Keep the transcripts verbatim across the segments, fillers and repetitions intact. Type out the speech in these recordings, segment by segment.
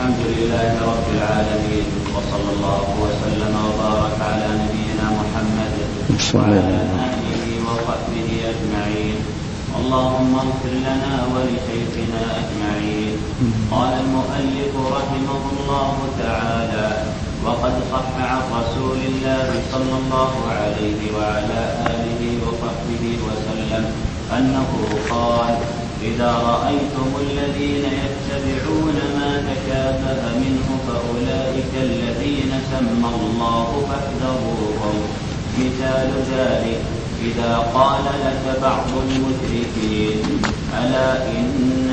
الحمد لله رب العالمين، وصلى الله وسلم وبارك على نبينا محمد وعلى آله وصحبه أجمعين. اللهم اغفر لنا ولشيخنا أجمعين. قال المؤلف رحمه الله تعالى: وقد صح عن رسول الله صلى الله عليه وعلى آله وصحبه وسلم أنه قال: إذا رأيتم الذين يتبعون ما تشابه منه فأولئك الذين سمى الله فاحذروهم. مثال ذلك: إذا قال لك بعض المشركين: ألا إن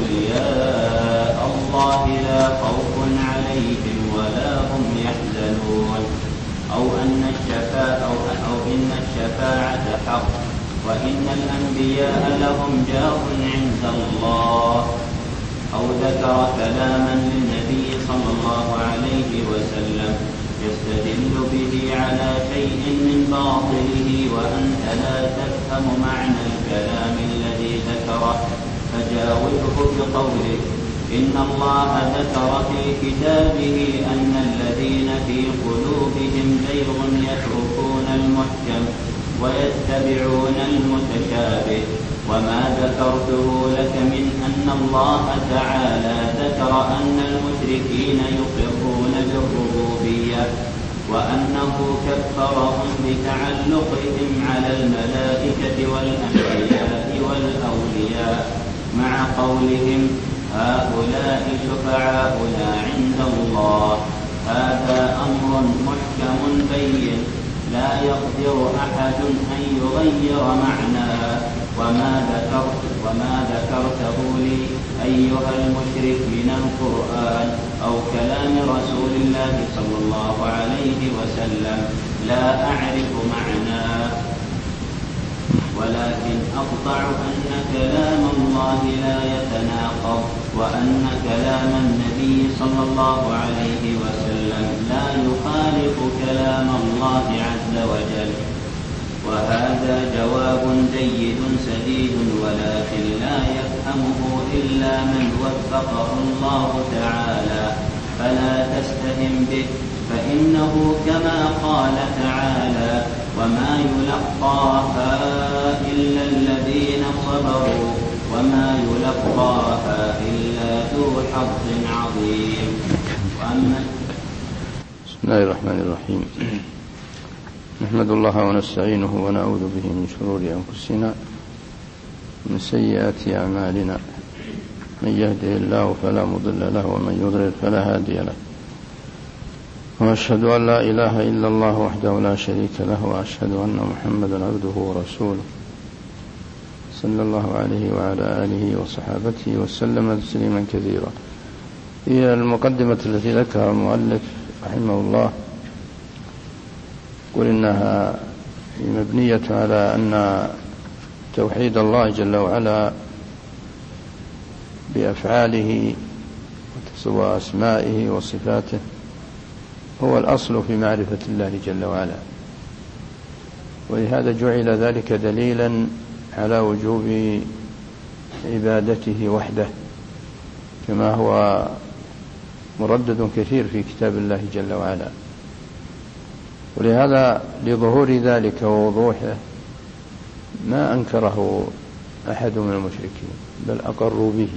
أولياء الله لا خوف عليهم ولا هم يحزنون، أو أن الشفاعة أو, أو إن الشفاعة حق، وإن الأنبياء لهم جاه عند الله، أو ذكر كلاما للنبي صلى الله عليه وسلم يستدل به على شيء من باطله وأنت لا تفهم معنى الكلام الذي ذكره، فجاوبه بقوله: إن الله ذكر في كتابه أن الذين في قلوبهم زيغ يتركون المحكم ويتبعون المتشابه. وما ذكرته لك من أن الله تعالى ذكر أن المشركين يقرون بالربوبية وأنه كفرهم بتعلقهم على الملائكة والأنبياء والأولياء، مع قولهم: هؤلاء شفعاؤنا عند الله. هذا أمر محكم بين لا يقدر أحد أن يغير معناه. وما ذكرت وما ذكرته لي أيها المشرك من القرآن أو كلام رسول الله صلى الله عليه وسلم لا أعرف معناه، ولكن أقطع أن كلام الله لا يتناقض، وأن كلام النبي صلى الله عليه وسلم لا يخالف كلام الله عز وجل. وهذا جواب جيد سديد، ولكن لا يفهمه إلا من وفقه الله تعالى، فلا تستهم به، فإنه كما قال تعالى: وما يلقاها إلا الذين صبروا وما يلقاها إلا ذو حظ عظيم. وأما بسم الله الرحمن الرحيم. نحمد الله ونستعينه ونعوذ به من شرور أنفسنا ومن سيئات أعمالنا، من يهده الله فلا مضل له ومن يضلل فلا هادي له، وأشهد أن لا إله إلا الله وحده لا شريك له، وأشهد أن محمدا عبده ورسوله صلى الله عليه وعلى آله وصحابته وسلم تسليما كثيرا. هي المقدمة التي ذكرها المؤلف رحمه الله، يقول إنها مبنية على أن توحيد الله جل وعلا بأفعاله وأسمائه وصفاته هو الأصل في معرفة الله جل وعلا، ولهذا جعل ذلك دليلا على وجوب عبادته وحده، كما هو مردد كثير في كتاب الله جل وعلا. ولهذا لظهور ذلك ووضوحه ما أنكره أحد من المشركين، بل أقروا به،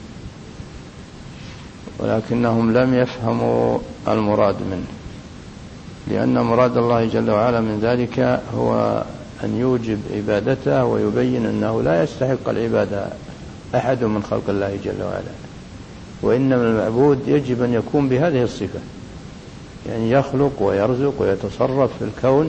ولكنهم لم يفهموا المراد منه، لأن مراد الله جل وعلا من ذلك هو أن يوجب عبادته ويبين أنه لا يستحق العبادة أحد من خلق الله جل وعلا، وإنما المعبود يجب أن يكون بهذه الصفة، يعني يخلق ويرزق ويتصرف في الكون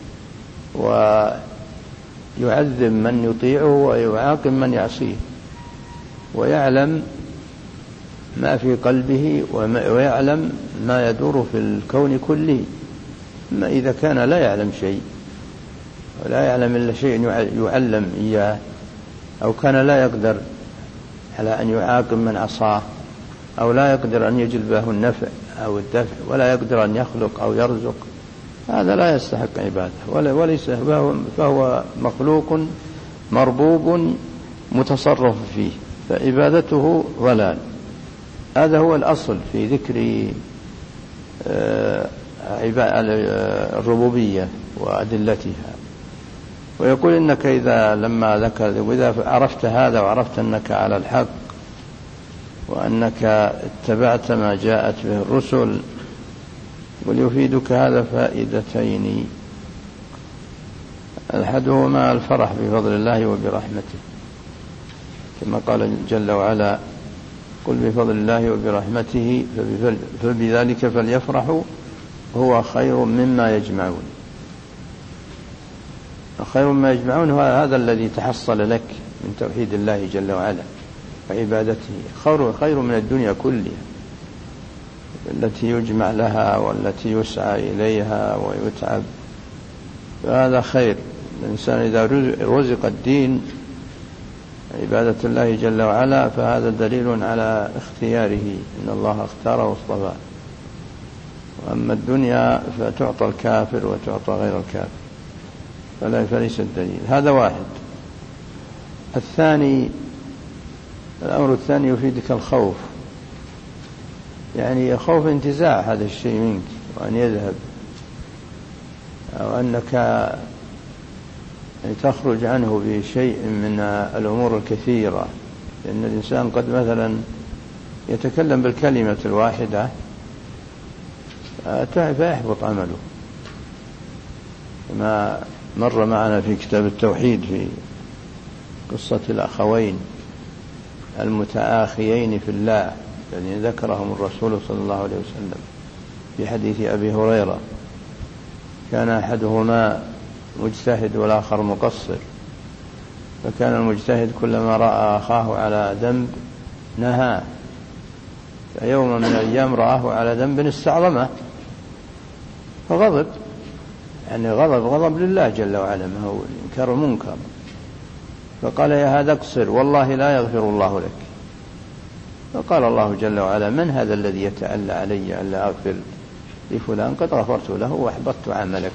ويعذب من يطيعه ويعاقب من يعصيه، ويعلم ما في قلبه ويعلم ما يدور في الكون كله. ما إذا كان لا يعلم شيء ولا يعلم إلا شيء يعلم إياه، أو كان لا يقدر على أن يعاقب من عصاه، أو لا يقدر أن يجلب له النفع أو الدفع، ولا يقدر أن يخلق أو يرزق، هذا لا يستحق عبادة، وليس فهو مخلوق مربوب متصرف فيه، فعبادته ضلال. هذا هو الأصل في ذكر الربوبية وأدلتها. ويقول إنك إذا لما ذكر وإذا عرفت هذا وعرفت أنك على الحق وأنك اتبعت ما جاءت به الرسل، وليفيدك هذا فائدتين: أحدهما الفرح بفضل الله وبرحمته، كما قال جل وعلا: قل بفضل الله وبرحمته فبذلك فليفرحوا هو خير مما يجمعون. خير مما يجمعون هو هذا الذي تحصل لك من توحيد الله جل وعلا وعبادته، خير من الدنيا كلها التي يجمع لها والتي يسعى إليها ويتعب، فهذا خير. الإنسان إذا رزق الدين عبادة الله جل وعلا فهذا دليل على اختياره، إن الله اختاره واصطفاه. وأما الدنيا فتعطى الكافر وتعطى غير الكافر، فلا فليس الدليل. هذا واحد. الثاني، الأمر الثاني يفيدك الخوف، يعني خوف انتزاع هذا الشيء منك وأن يذهب، أو أنك تخرج عنه بشيء من الأمور الكثيرة. لأن الإنسان قد مثلا يتكلم بالكلمة الواحدة فيحبط عمله، كما مر معنا في كتاب التوحيد في قصة الأخوين المتآخيين في الله الذين ذكرهم الرسول صلى الله عليه وسلم في حديث أبي هريرة: كان أحدهما مجتهد والآخر مقصر، فكان المجتهد كلما رأى أخاه على ذنب نهاه، فيوم من الأيام رآه على ذنب استعظمه فغضب، يعني غضب غضب لله جل وعلا، ما هو إنكار منكر، فقال: يا هذا اقصر والله لا يغفر الله لك. فقال الله جل وعلا: من هذا الذي يتألى علي ألا أغفر لفلان؟ قد غفرت له وأحبطت عملك.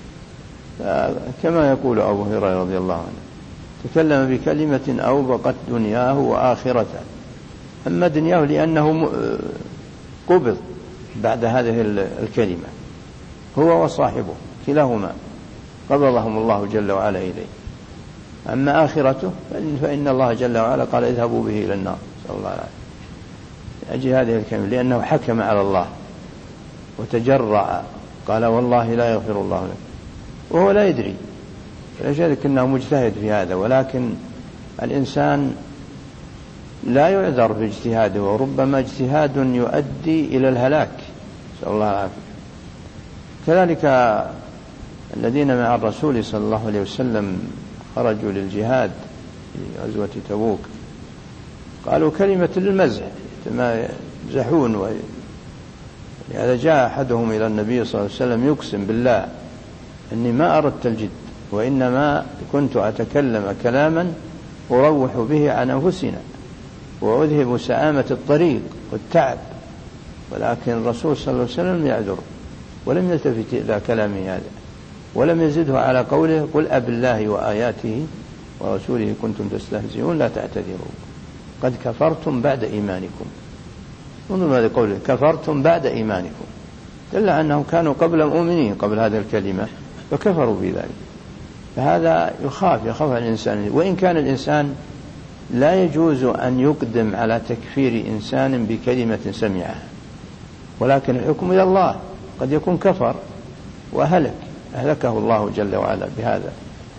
كما يقول أبو هريرة رضي الله عنه: تكلم بكلمة أوبقت دنياه وآخرته. أما دنياه لأنه قبض بعد هذه الكلمة، هو وصاحبه كلاهما قبضهم الله جل وعلا إليه. أما آخرته فإن الله جل وعلا قال: اذهبوا به إلى النار، صلى الله عليه وسلم، أجي هذه الكلمة لأنه حكم على الله وتجرع، قال: والله لا يغفر الله لك، وهو لا يدري، فلذلك أنه مجتهد في هذا. ولكن الإنسان لا يعذر باجتهاده، وربما اجتهاد يؤدي إلى الهلاك، نسأل الله العافية. كذلك الذين مع الرسول صلى الله عليه وسلم خرجوا للجهاد في غزوة تبوك، قالوا كلمة للمزح، ما يمزحون. لهذا جاء أحدهم إلى النبي صلى الله عليه وسلم يقسم بالله: أني ما أردت الجد، وإنما كنت أتكلم كلاما أروح به عن أنفسنا وأذهب سآمة الطريق والتعب. ولكن الرسول صلى الله عليه وسلم يعذر ولم يلتفت إلى كلامه هذا، ولم يزده على قوله: قل أب الله وآياته ورسوله كنتم تستهزئون لا تعتذروا قد كفرتم بعد إيمانكم. انظر ماذا قوله: كفرتم بعد إيمانكم، دل أنهم كانوا قبل مؤمنين قبل هذه الكلمة فكفروا بذلك. فهذا يخاف يخاف الإنسان، وإن كان الإنسان لا يجوز أن يقدم على تكفير إنسان بكلمة سمعها، ولكن الحكم إلى الله، قد يكون كفر وهلك أهلكه الله جل وعلا بهذا.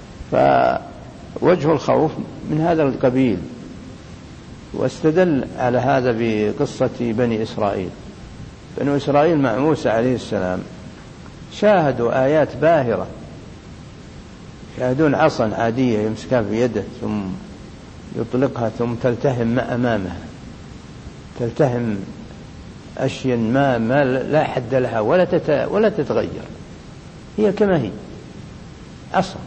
فوجه الخوف من هذا القبيل. واستدل على هذا بقصة بني إسرائيل. بني إسرائيل مع موسى عليه السلام شاهدوا آيات باهرة، يشاهدون عصا عادية يمسكها في يده ثم يطلقها ثم تلتهم ما أمامها، تلتهم أشياء ما, ما لا حد لها ولا, تت ولا تتغير، هي كما هي عصا.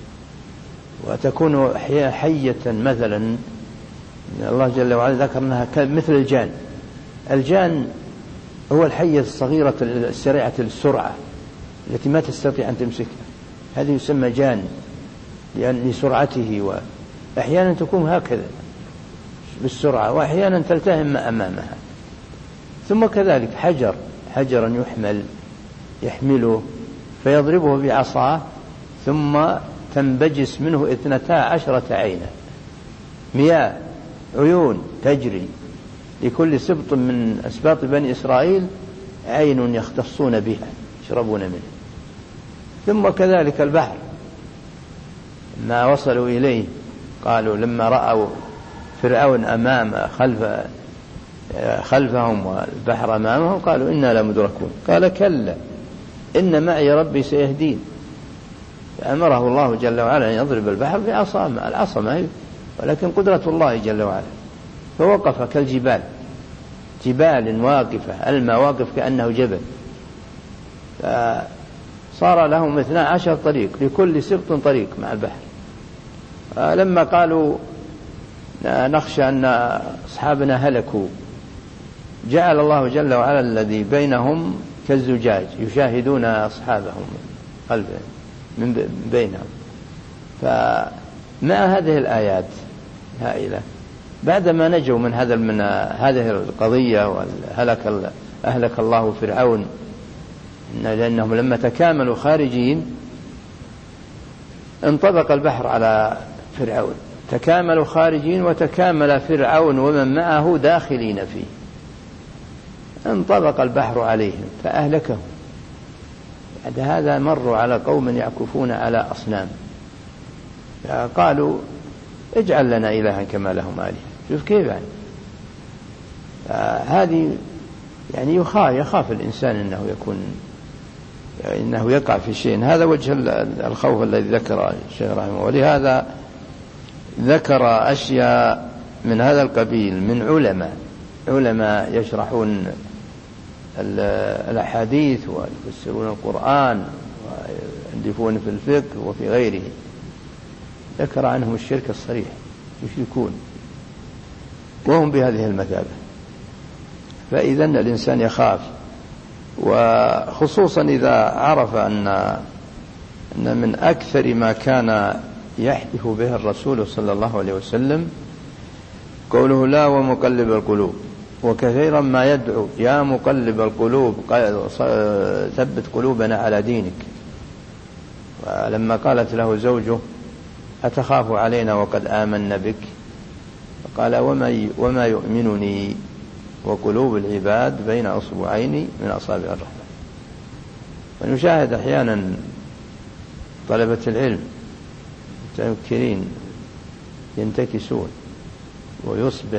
وتكون حية مثلا، الله جل وعلا ذكر أنها مثل الجان. الجان هو الحية الصغيرة السريعة السرعة التي ما تستطيع أن تمسكها، هذه يسمى جان لأن لسرعته، وأحيانا تكون هكذا بالسرعة، وأحيانا تلتهم ما أمامها. ثم كذلك حجر حجرا يحمل يحمله فيضربه بعصاه ثم تنبجس منه اثنتا عشرة عينا، مياه عيون تجري لكل سبط من أسباط بني إسرائيل عين يختصون بها يشربون منه. ثم كذلك البحر ما وصلوا إليه قالوا لما رأوا فرعون أمام خلف خلفهم والبحر أمامهم قالوا إنا لمدركون، قال كلا إن معي ربي سيهدين، فأمره الله جل وعلا أن يضرب البحر بعصا، العصا ما هي ولكن قدرة الله جل وعلا، فوقف كالجبال، جبال واقفة، الماء واقف كأنه جبل، فصار لهم اثنا عشر طريق لكل سبط طريق مع البحر. لما قالوا نخشى أن أصحابنا هلكوا جعل الله جل وعلا الذي بينهم كالزجاج يشاهدون أصحابهم من بينهم. فمع هذه الآيات هائلة بعدما نجوا من هذا من هذه القضية وهلك أهلك الله فرعون لأنهم لما تكاملوا خارجين انطبق البحر على فرعون، تكاملوا خارجين وتكامل فرعون ومن معه داخلين فيه، انطبق البحر عليهم فأهلكهم. بعد هذا مروا على قوم يعكفون على أصنام قالوا اجعل لنا إلها كما لهم آلهة. شوف كيف يعني هذه يعني يخاف, يخاف الإنسان أنه يكون إنه يقع في شيء. هذا وجه الخوف الذي ذكر الشيخ رحمه الله. ولهذا ذكر أشياء من هذا القبيل من علماء علماء يشرحون الأحاديث ويفسرون القرآن ويندفون في الفقه وفي غيره، ذكر عنهم الشرك الصريح، يشركون وهم بهذه المثابة. فإذا الإنسان يخاف، وخصوصا إذا عرف أن أن من أكثر ما كان يحدث به الرسول صلى الله عليه وسلم قوله لا ومقلب القلوب، وكثيرا ما يدعو يا مقلب القلوب ثبت قلوبنا على دينك. ولما قالت له زوجه أتخاف علينا وقد آمنا بك، فقال وما, وما يؤمنني وقلوب العباد بين أصبعين من أصابع الرحمن. ونشاهد أحيانا طلبة العلم المتفكرين ينتكسون ويصبح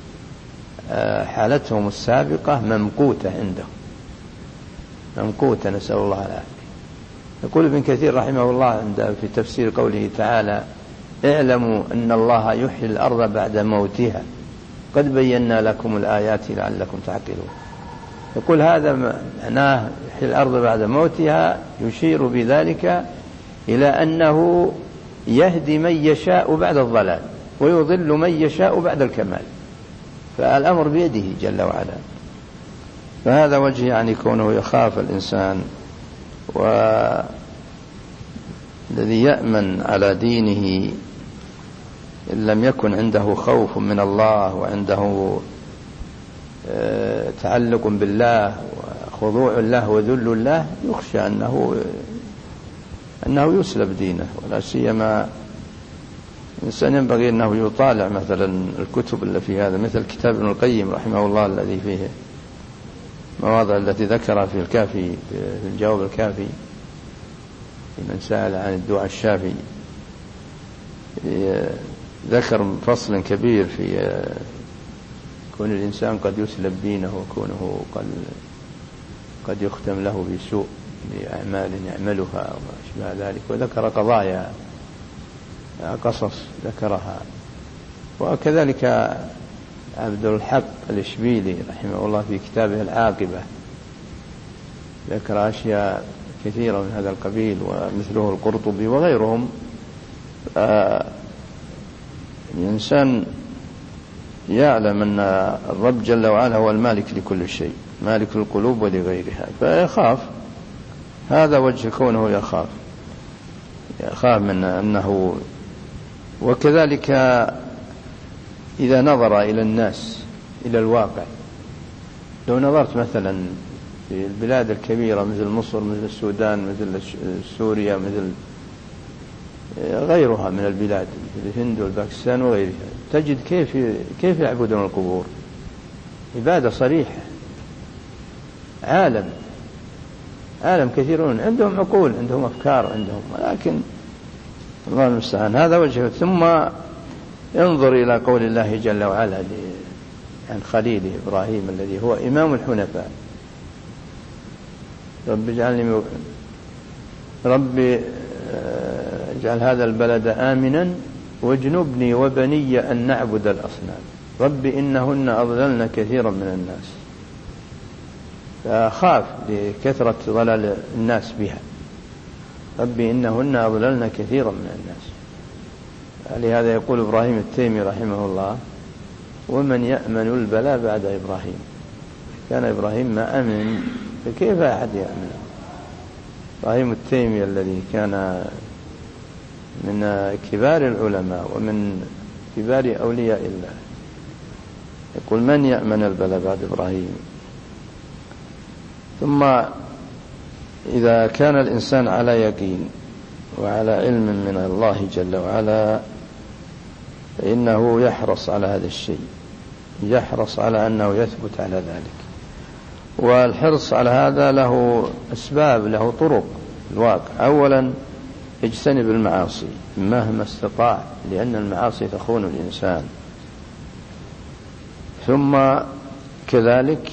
حالتهم السابقة ممقوتة عندهم، ممقوتة، نسأل الله العافية. يقول ابن كثير رحمه الله عند في تفسير قوله تعالى اعلموا أن الله يحيي الأرض بعد موتها قد بينا لكم الآيات لعلكم تعقلون. يقول هذا معناه يحيي الأرض بعد موتها، يشير بذلك إلى أنه يهدي من يشاء بعد الضلال ويضل من يشاء بعد الكمال، فالأمر بيده جل وعلا. فهذا وجه يعني كونه يخاف الإنسان، والذي يأمن على دينه إن لم يكن عنده خوف من الله وعنده تعلق بالله وخضوع له وذل الله يخشى أنه أنه يسلب دينه. ولا سيما الإنسان ينبغي أنه يطالع مثلا الكتب اللي في هذا، مثل كتاب ابن القيم رحمه الله الذي فيه مواضع التي ذكرها في الكافي في الجواب الكافي من سأل عن الدعاء الشافي، ذكر فصل كبير في كون الإنسان قد يسلب دينه وكونه قد قد يختم له بسوء لأعمال يعملها وأشبه ذلك، وذكر قضايا قصص ذكرها. وكذلك عبد الحق الإشبيلي رحمه الله في كتابه العاقبة ذكر أشياء كثيرة من هذا القبيل، ومثله القرطبي وغيرهم. آه الإنسان يعلم أن الرب جل وعلا هو المالك لكل شيء، مالك القلوب ولغيرها، فيخاف. هذا وجه كونه يخاف، يخاف من أنه. وكذلك إذا نظر إلى الناس إلى الواقع لو نظرت مثلا في البلاد الكبيرة مثل مصر مثل السودان مثل سوريا مثل غيرها من البلاد مثل الهند والباكستان وغيرها، تجد كيف كيف يعبدون القبور، عبادة صريحة. عالم عالم كثيرون عندهم عقول، عندهم أفكار، عندهم، ولكن الله المستعان. هذا وجهه. ثم انظر إلى قول الله جل وعلا عن خليله إبراهيم الذي هو إمام الحنفاء: رب اجعلني رب اجعل هذا البلد آمنا واجنبني وبني أن نعبد الأصنام رب إنهن أضللن كثيرا من الناس. فخاف لكثرة ضلال الناس بها، رب إنهن أضللن كثيرا من الناس. لهذا يقول إبراهيم التيمي رحمه الله: ومن يأمن البلاء بعد إبراهيم؟ كان إبراهيم ما أمن، فكيف أحد يأمن؟ إبراهيم التيمي الذي كان من كبار العلماء ومن كبار أولياء الله يقول: من يأمن البلاء بعد إبراهيم؟ ثم إذا كان الإنسان على يقين وعلى علم من الله جل وعلا فإنه يحرص على هذا الشيء، يحرص على أنه يثبت على ذلك. والحرص على هذا له أسباب، له طرق الواقع. أولا اجتنب المعاصي مهما استطاع، لأن المعاصي تخون الإنسان. ثم كذلك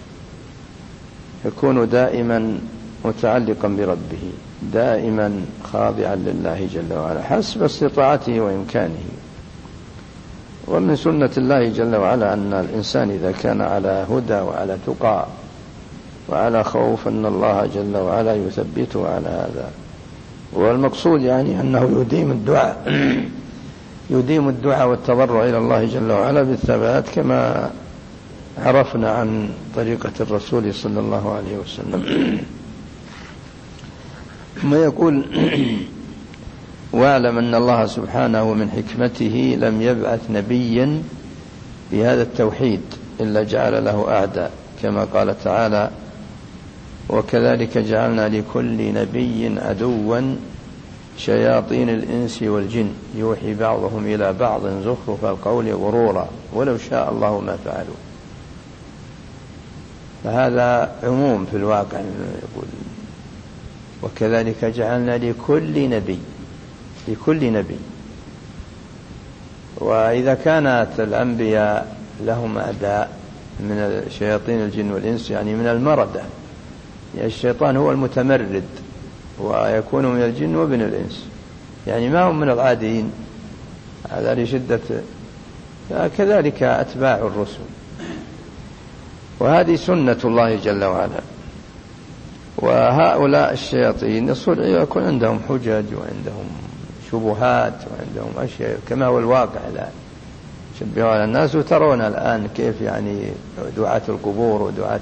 يكون دائما متعلقا بربه، دائما خاضعا لله جل وعلا حسب استطاعته وإمكانه. ومن سنة الله جل وعلا أن الإنسان إذا كان على هدى وعلى تقى وعلى خوف أن الله جل وعلا يثبته على هذا. والمقصود يعني أنه يديم الدعاء يديم الدعاء والتضرع إلى الله جل وعلا بالثبات، كما عرفنا عن طريقة الرسول صلى الله عليه وسلم. ثم يقول: واعلم أن الله سبحانه من حكمته لم يبعث نبيا بهذا التوحيد إلا جعل له أعداء، كما قال تعالى: وكذلك جعلنا لكل نبي عدوا شياطين الإنس والجن يوحي بعضهم إلى بعض زخرف القول غرورا ولو شاء الله ما فعلوا. فهذا عموم في الواقع. يقول: وكذلك جعلنا لكل نبي لكل نبي. وإذا كانت الأنبياء لهم أعداء من شياطين الجن والإنس، يعني من المردة، يعني الشيطان هو المتمرد ويكون من الجن ومن الإنس، يعني ما هم من العاديين، هذا لشدة. كذلك أتباع الرسل، وهذه سنة الله جل وعلا. وهؤلاء الشياطين يكون عندهم حجج وعندهم شبهات وعندهم أشياء كما هو الواقع الآن، شبهوا على الناس. وترون الآن كيف يعني دعاة القبور ودعاة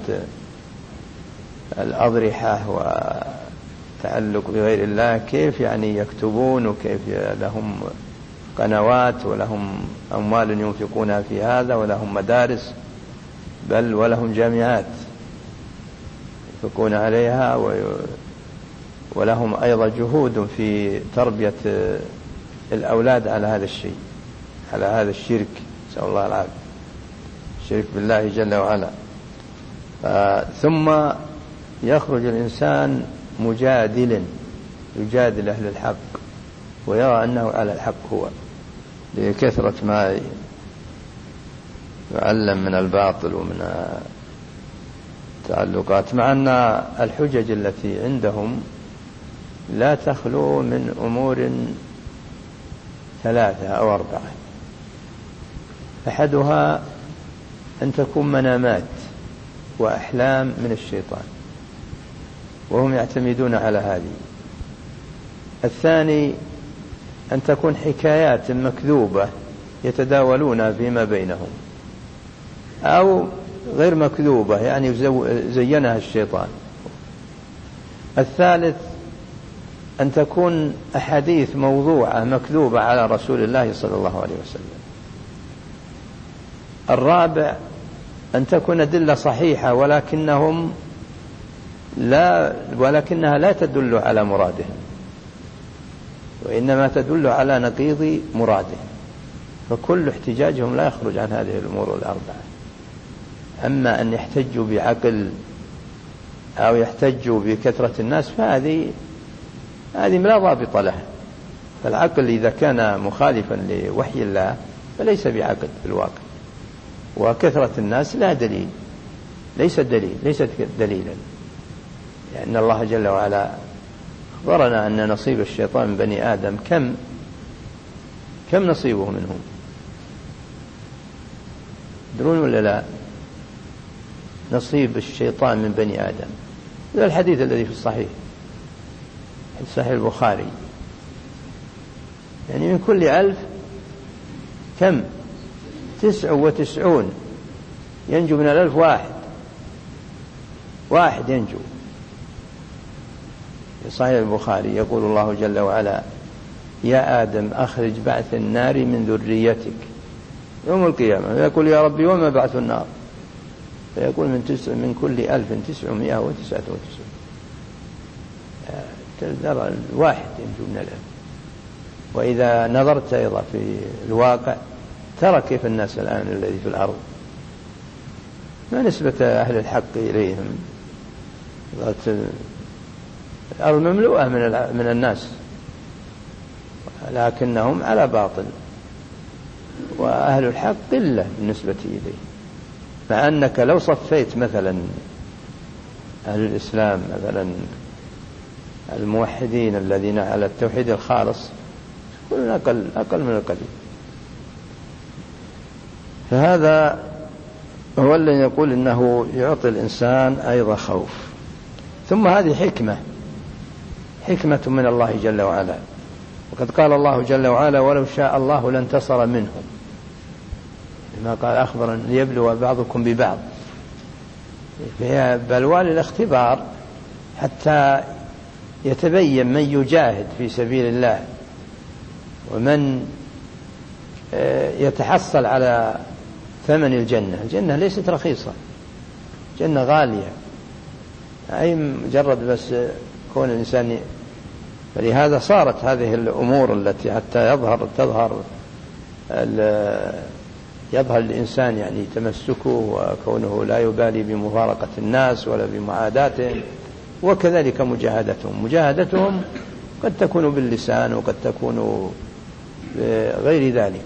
الأضرحة وتعلق بغير الله كيف يعني يكتبون، وكيف لهم قنوات ولهم أموال ينفقونها في هذا، ولهم مدارس، بل ولهم جامعات ينفقون عليها، ولهم أيضا جهود في تربية الأولاد على هذا الشيء، على هذا الشرك، نسأل الله العافية، الشرك بالله جل وعلا. ثم يخرج الإنسان مجادلا يجادل أهل الحق ويرى أنه على الحق هو، لكثرة ما يعلم من الباطل ومن تعلقات، مع أن الحجج التي عندهم لا تخلو من أمور ثلاثة أو أربعة. أحدها أن تكون منامات وأحلام من الشيطان، وهم يعتمدون على هذه. الثاني أن تكون حكايات مكذوبة يتداولونها فيما بينهم، أو غير مكذوبة يعني زينها الشيطان. الثالث أن تكون أحاديث موضوعة مكذوبة على رسول الله صلى الله عليه وسلم. الرابع أن تكون أدلة صحيحة ولكنهم لا ولكنها لا تدل على مرادهم، وإنما تدل على نقيض مرادهم، فكل احتجاجهم لا يخرج عن هذه الأمور الأربعة. أما أن يحتجوا بعقل أو يحتجوا بكثرة الناس فهذه هذه لا ضابط لها. فالعقل إذا كان مخالفا لوحي الله فليس بعقل في الواقع، وكثرة الناس لا دليل، ليست دليل ليست دليلا، لأن الله جل وعلا أخبرنا أن نصيب الشيطان من بني آدم كم كم نصيبه منهم، تدرون ولا لا؟ نصيب الشيطان من بني آدم، هذا الحديث الذي في الصحيح في صحيح البخاري، يعني من كل ألف كم؟ تسع وتسعون ينجو من الألف واحد واحد ينجو. في صحيح البخاري يقول الله جل وعلا: يا آدم أخرج بعث النار من ذريتك يوم القيامة. فيقول: يا ربي وما بعث النار؟ فيقول: من, تسع من كل ألف تسعمائة وتسعة وتسعين. ترى الواحد ينجو من الألف. وإذا نظرت أيضا في الواقع ترى كيف الناس الآن الذي في الأرض، ما نسبة أهل الحق إليهم؟ الأرض مملوءة من من الناس لكنهم على باطل، وأهل الحق قلة بالنسبة إليه. مع أنك لو صفيت مثلا أهل الإسلام مثلا الموحدين الذين على التوحيد الخالص يكونون أقل أقل من القليل. فهذا هو الذي يقول إنه يعطي الإنسان أيضا خوف. ثم هذه حكمة حكمة من الله جل وعلا، وقد قال الله جل وعلا: ولو شاء الله لانتصر منهم، لما قال أخبرا ليبلو بعضكم ببعض. فهي بلوى للاختبار حتى يتبين من يجاهد في سبيل الله ومن يتحصل على ثمن الجنة. الجنة ليست رخيصة، جنة غالية، أي مجرد بس كون الإنسان. فلهذا صارت هذه الأمور التي حتى يظهر تظهر يظهر الإنسان يعني تمسكه وكونه لا يبالي بمفارقة الناس ولا بمعاداتهم، وكذلك مجاهدتهم مجاهدتهم قد تكون باللسان وقد تكون بغير ذلك،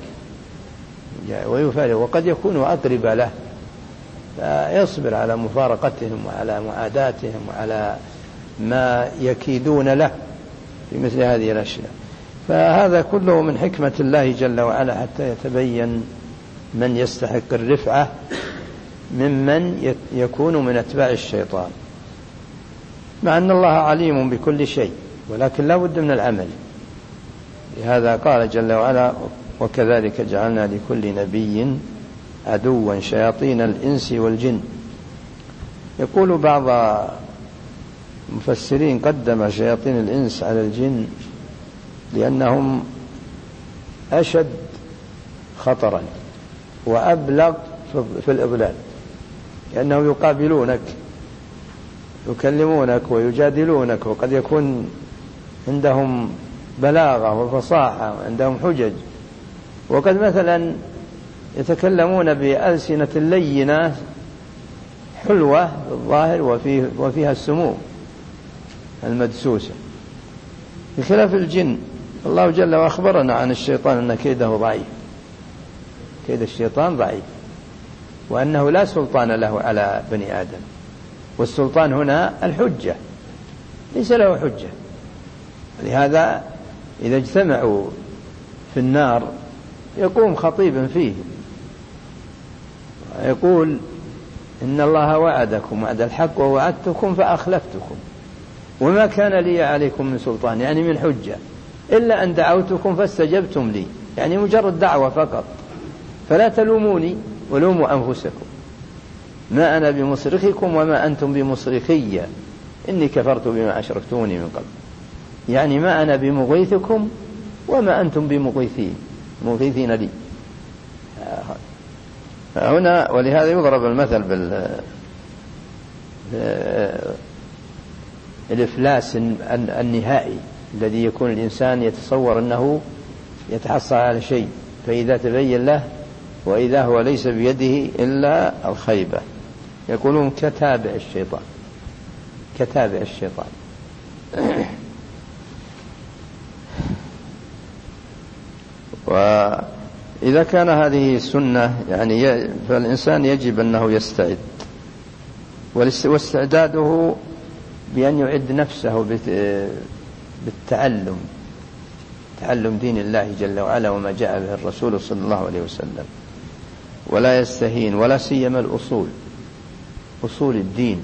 وقد يكون أقرب له فيصبر على مفارقتهم وعلى معاداتهم وعلى ما يكيدون له في مثل هذه الأشياء. فهذا كله من حكمة الله جل وعلا حتى يتبين من يستحق الرفعة ممن يكون من أتباع الشيطان، مع أن الله عليم بكل شيء، ولكن لا بد من العمل. لهذا قال جل وعلا: وكذلك جعلنا لكل نبي عدوا شياطين الإنس والجن. يقول بعض المفسرين قدم شياطين الإنس على الجن لأنهم أشد خطرا وأبلغ في الإضلال، لأنهم يقابلونك يكلمونك ويجادلونك، وقد يكون عندهم بلاغة وفصاحة وعندهم حجج، وقد مثلا يتكلمون بألسنة لينة حلوة في الظاهر وفيه وفيها السموم المدسوسة، بخلاف الجن. الله جل وعلا أخبرنا عن الشيطان أن كيده ضعيف، كيد الشيطان ضعيف، وأنه لا سلطان له على بني آدم. والسلطان هنا الحجة، ليس له حجة. لهذا إذا اجتمعوا في النار يقوم خطيبا فيه يقول: إن الله وعدكم وعد الحق ووعدتكم فأخلفتكم وما كان لي عليكم من سلطان، يعني من حجة، إلا أن دعوتكم فاستجبتم لي، يعني مجرد دعوة فقط، فلا تلوموني ولوموا أنفسكم، ما أنا بمصرخكم وما أنتم بمصرخي إني كفرت بما أشركتوني من قبل، يعني ما أنا بمغيثكم وما أنتم بمغيثين مغيثين لي. هنا ولهذا يضرب المثل بال الإفلاس النهائي الذي يكون الإنسان يتصور أنه يتحصل على شيء فإذا تبين له وإذا هو ليس بيده إلا الخيبة، يقولون كتابع الشيطان، كتابع الشيطان. وإذا كان هذه السنة يعني فالإنسان يجب أنه يستعد، واستعداده بأن يعد نفسه بالتعلم، تعلم دين الله جل وعلا وما جاء به الرسول صلى الله عليه وسلم، ولا يستهين ولا سيما الأصول، أصول الدين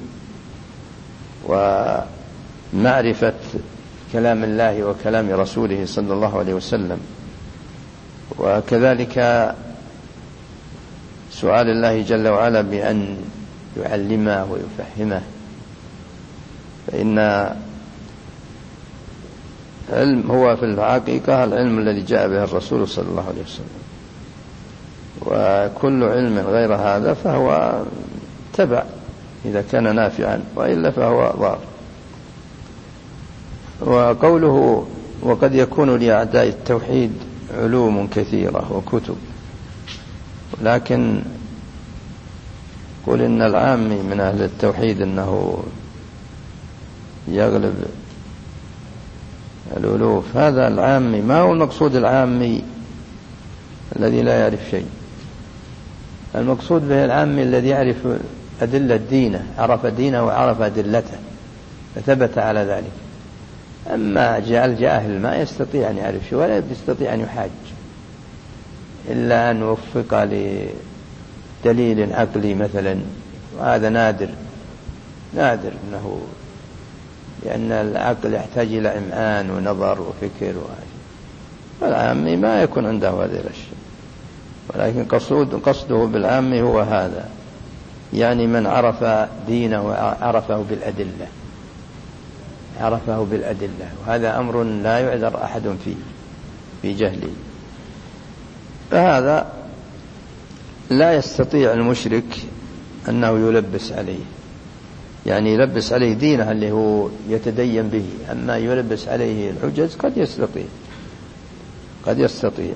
ومعرفة كلام الله وكلام رسوله صلى الله عليه وسلم، وكذلك سؤال الله جل وعلا بأن يعلمه ويفهمه، فإن علم هو في الحقيقة العلم الذي جاء به الرسول صلى الله عليه وسلم، وكل علم غير هذا فهو تبع إذا كان نافعا، وإلا فهو ضار. وقوله وقد يكون لأعداء التوحيد علوم كثيرة وكتب، لكن قل إن العامي من أهل التوحيد أنه يغلب الألوف، هذا العامي ما هو المقصود العامي الذي لا يعرف شيء، المقصود به العامي الذي يعرف أدلة دينه، عرف دينه وعرف أدلته فثبت على ذلك. أما الجاهل ما يستطيع أن يعرف شيء ولا يستطيع أن يحاج إلا أن وفق لدليل عقلي مثلا، وهذا نادر نادر أنه، لأن العقل يحتاج إلى إمعان ونظر وفكر، والعامي ما يكون عنده هذه الأشياء. ولكن قصد قصده بالعامي هو هذا، يعني من عرف دينه وعرفه بالأدلة، عرفه بالأدلة، وهذا أمر لا يعذر أحد فيه في جهله. فهذا لا يستطيع المشرك أنه يلبس عليه، يعني يلبس عليه دينه اللي هو يتدين به، أما يلبس عليه الحجج قد يستطيع، قد يستطيع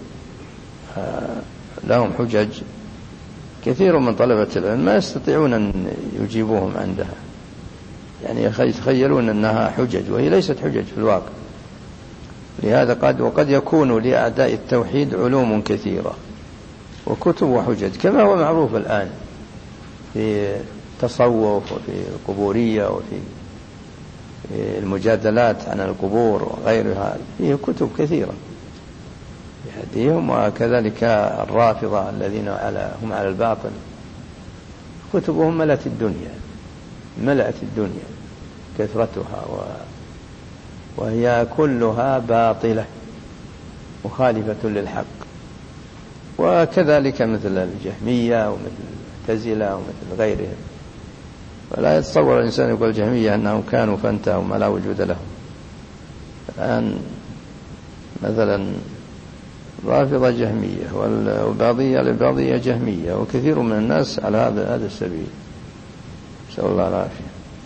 لهم حجج. كثير من طلبة العلم ما يستطيعون أن يجيبوهم عندها، يعني يتخيلون أنها حجج وهي ليست حجج في الواقع. لهذا قد وقد يكون لأعداء التوحيد علوم كثيرة وكتب وحجج، كما هو معروف الآن في التصوف وفي القبورية وفي المجادلات عن القبور وغيرها، فيه كتب كثيرة يهديهم، وكذلك الرافضة الذين على هم على الباطل كتبهم ملأت الدنيا، ملأت الدنيا كثرتها، و وهي كلها باطلة مخالفة للحق. وكذلك مثل الجهمية ومثل المعتزلة ومثل غيرهم. ولا يتصور الإنسان يقول الجهمية أنهم كانوا فانتهوا ما لا وجود لهم. الآن مثلا رافضة جهمية والبعضية للبعضية جهمية، وكثير من الناس على هذا هذا السبيل، نسأل الله العافية.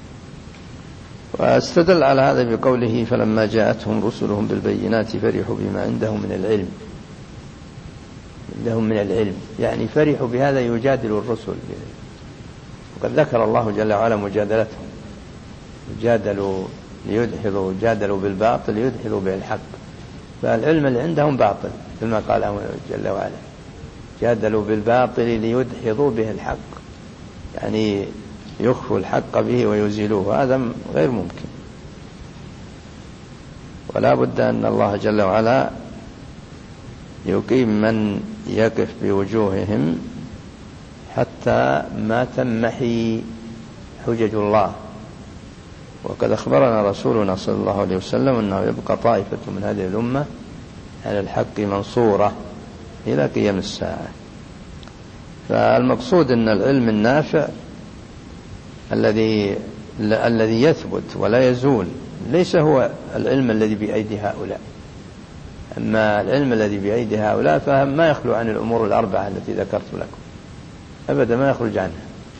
واستدل على هذا بقوله فلما جاءتهم رسلهم بالبينات فرحوا بما عندهم من العلم، عندهم من العلم يعني فرحوا بهذا يجادل الرسل. وقد ذكر الله جل وعلا مجادلتهم، جادلوا ليدحضوا، جادلوا بالباطل ليدحضوا به الحق، فالعلم اللي عندهم باطل كما قال جل وعلا، جادلوا بالباطل ليدحضوا به الحق، يعني يخفوا الحق به ويزيلوه، هذا غير ممكن. ولا بد أن الله جل وعلا يقيم من يقف بوجوههم حتى ما تمحي حجج الله. وقد أخبرنا رسولنا صلى الله عليه وسلم أنه يبقى طائفة من هذه الأمة على الحق منصورة إلى قيام الساعة. فالمقصود أن العلم النافع الذي الذي يثبت ولا يزول ليس هو العلم الذي بأيدي هؤلاء، أما العلم الذي بأيدي هؤلاء فما يخلو عن الأمور الأربعة التي ذكرت لكم. أبدا ما يخرج عنها.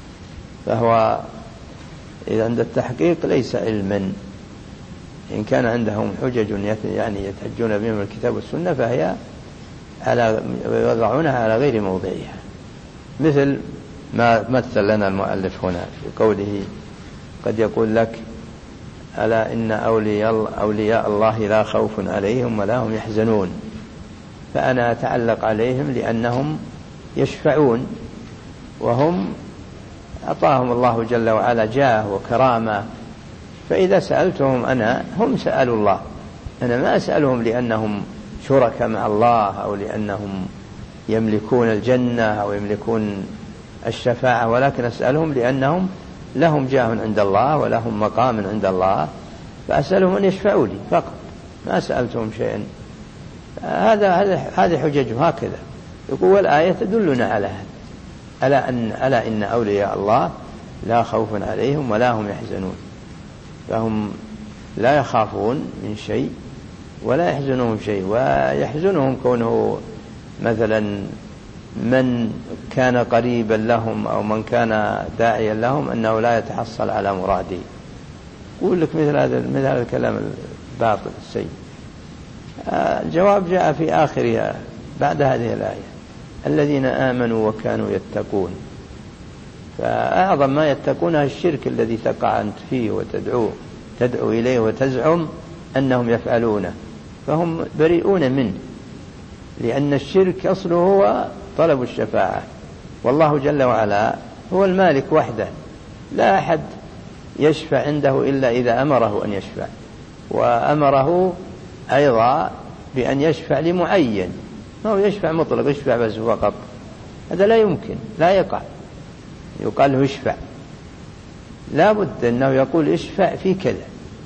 فهو إذا عند التحقيق ليس علما. إن كان عندهم حجج يعني يتحجون بهم الكتاب والسنة فهي على يضعونها على غير موضعها، مثل ما مثل لنا المؤلف هنا في قوله قد يقول لك ألا إن أولياء, أولياء الله لا خوف عليهم ولا هم يحزنون، فأنا أتعلق عليهم لأنهم يشفعون وهم أعطاهم الله جل وعلا جاه وكرامة، فإذا سألتهم أنا هم سألوا الله، أنا ما أسألهم لأنهم شركاء مع الله أو لأنهم يملكون الجنة أو يملكون الشفاعة، ولكن أسألهم لأنهم لهم جاه عند الله ولهم مقام عند الله، فأسألهم أن يشفعوا لي فقط، ما سألتهم شيئا. هذا هذه حججه هكذا. يقول الآية تدلنا على هذا، ألا أن ألا إن أولياء الله لا خوف عليهم ولا هم يحزنون، فهم لا يخافون من شيء ولا يحزنهم شيء. ويحزنهم كونه مثلا من كان قريبا لهم أو من كان داعيا لهم أنه لا يتحصل على مراده. يقول لك مثل هذا مثل هذا الكلام الباطل السيء. الجواب جاء في آخرها بعد هذه الآية الذين آمنوا وكانوا يتقون. فأعظم ما يتقونها الشرك الذي تقع أنت فيه وتدعو تدعو إليه وتزعم أنهم يفعلونه، فهم بريئون منه، لأن الشرك أصله هو طلب الشفاعة، والله جل وعلا هو المالك وحده، لا أحد يشفع عنده إلا إذا أمره أن يشفع، وأمره أيضا بأن يشفع لمعين، ما هو يشفع مطلق يشفع بس فقط، هذا لا يمكن لا يقع. يقال له اشفع، لا بد أنه يقول اشفع في كذا.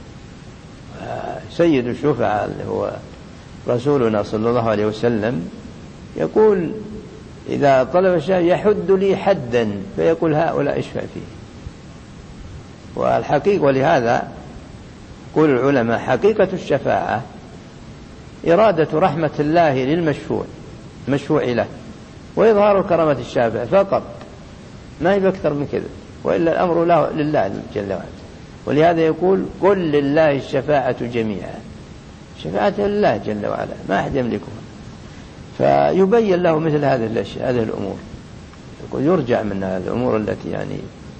سيد الشفعاء اللي هو رسولنا صلى الله عليه وسلم يقول إذا طلب الشيء يحد لي حدا فيقول هؤلاء اشفع فيه. والحقيقة ولهذا يقول العلماء حقيقة الشفاعة إرادة رحمة الله للمشفوع مشفوع له وإظهار كرامة الشافع فقط، ما هي أكثر من كذا، وإلا الأمر له لله جل وعلا. ولهذا يقول قل لله الشفاعة جميعا، شفاعة لله جل وعلا ما أحد يملكها، فيبين له مثل هذه الأشياء هذه الأمور، يقول يرجع من هذه الأمور التي يعني.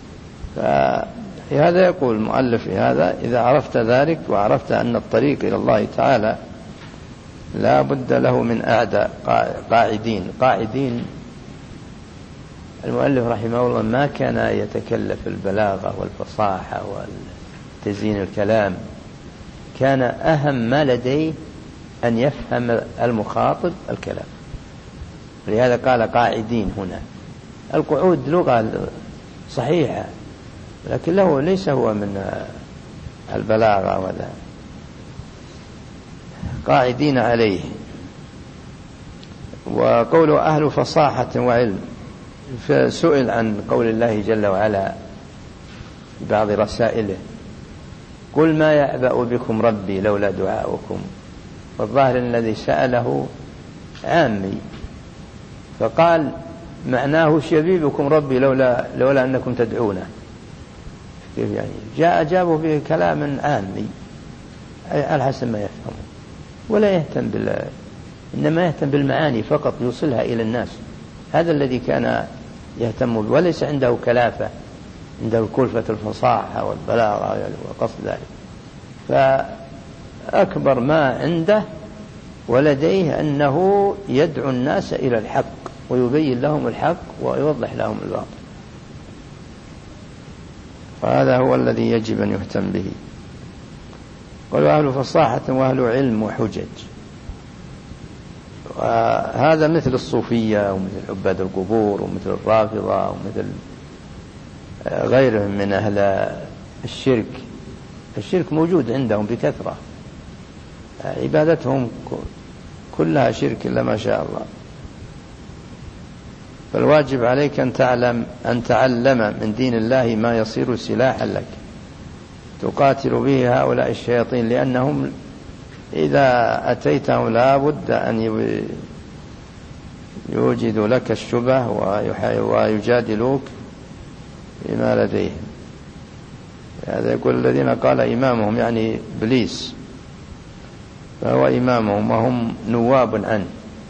فهذا يقول المؤلف في هذا إذا عرفت ذلك وعرفت أن الطريق إلى الله تعالى لا بد له من أعداء قاعدين قاعدين. المؤلف رحمه الله ما كان يتكلف البلاغة والفصاحة والتزيين الكلام، كان أهم ما لديه أن يفهم المخاطب الكلام، لهذا قال قاعدين هنا. القعود لغة صحيحة لكن له ليس هو من البلاغة ولا قاعدين عليه. وقوله أهل فصاحة وعلم، فسئل عن قول الله جل وعلا بعض رسائله قل ما يعبأ بكم ربي لولا دعاؤكم، والظاهر الذي سأله عامي، فقال معناه شبيبكم ربي لولا, لولا أنكم تدعونه. كيف يعني؟ جاء أجابه بكلام عامي على حسب ما يفهمه، ولا يهتم بال إنما يهتم بالمعاني فقط يوصلها إلى الناس. هذا الذي كان يهتم به، وليس عنده كلافة، عنده كلفة الفصاحة والبلاغة وقصد ذلك. فأكبر ما عنده ولديه أنه يدعو الناس إلى الحق ويبين لهم الحق ويوضح لهم الباطل، وهذا هو الذي يجب أن يهتم به. قالوا أهل فصاحة وأهل علم وحجج، وهذا مثل الصوفية ومثل عباد القبور ومثل الرافضة ومثل غيرهم من أهل الشرك. الشرك موجود عندهم بكثرة، عبادتهم كلها شرك إلا ما شاء الله. فالواجب عليك أن تعلم أن تعلم من دين الله ما يصير سلاحا لك تقاتل به هؤلاء الشياطين، لأنهم إذا أتيتهم لا بد أن يوجد لك الشبه ويجادلوك بما لديهم. هذا يقول الذين قال إمامهم يعني إبليس، فهو إمامهم وهم نواب عنه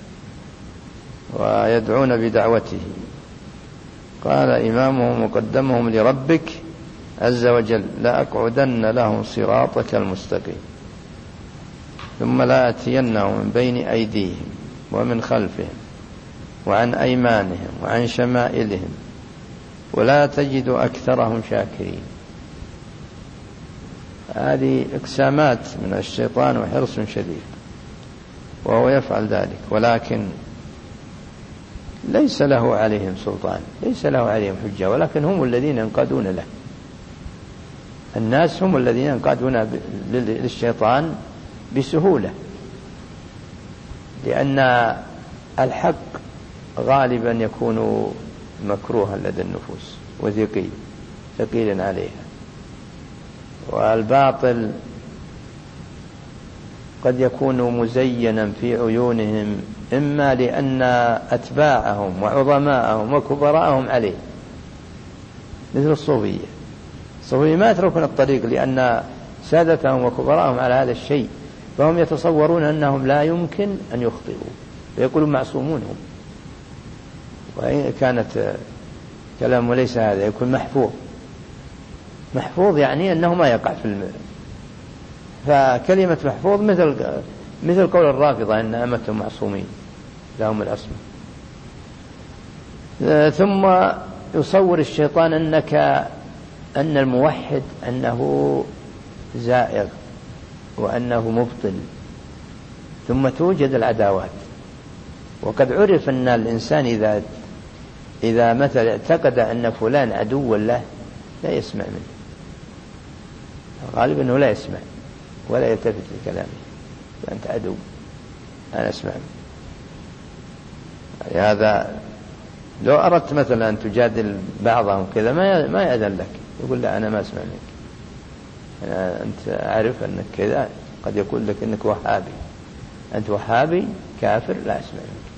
ويدعون بدعوته. قال إمامهم وقدمهم لربك عز وجل لأقعدن لهم صراطك المستقيم ثم لآتينهم من بين أيديهم ومن خلفهم وعن أيمانهم وعن شمائلهم ولا تجد أكثرهم شاكرين. هذه إقسامات من الشيطان وحرص شديد، وهو يفعل ذلك، ولكن ليس له عليهم سلطان، ليس له عليهم حجة، ولكن هم الذين ينقادون له. الناس هم الذين ينقادون للشيطان بسهولة، لأن الحق غالبا يكون مكروها لدى النفوس وثقيل ثقيل عليها، والباطل قد يكون مزينا في عيونهم، إما لأن أتباعهم وعظماءهم وكبراءهم عليه، مثل الصوفية. الصوفية ما يتركون الطريق لأن سادتهم وكبراءهم على هذا الشيء، فهم يتصورون أنهم لا يمكن أن يخطئوا ويقولون معصومون هم، وإن كانت كلامه ليس هذا، يكون محفوظ. محفوظ يعني أنه ما يقع في الماء. فكلمة محفوظ مثل مثل قول الرافضة أن أمتهم معصومين لهم العصمة. ثم يصور الشيطان أنك أن الموحد أنه زائغ وأنه مبطل، ثم توجد العداوات. وقد عرف أن الإنسان إذا إذا مثلا اعتقد أن فلان عدو له لا يسمع منه، غالبا أنه لا يسمع ولا يلتفت لكلامه، فأنت عدو أنا أسمع منه. هذا لو أردت مثلا أن تجادل بعضهم كذا ما ما يأذن لك، يقول لا أنا ما أسمع منك، أنا أنت عارف أنك كذا، قد يقول لك أنك وهابي، أنت وهابي كافر لا أسمع منك.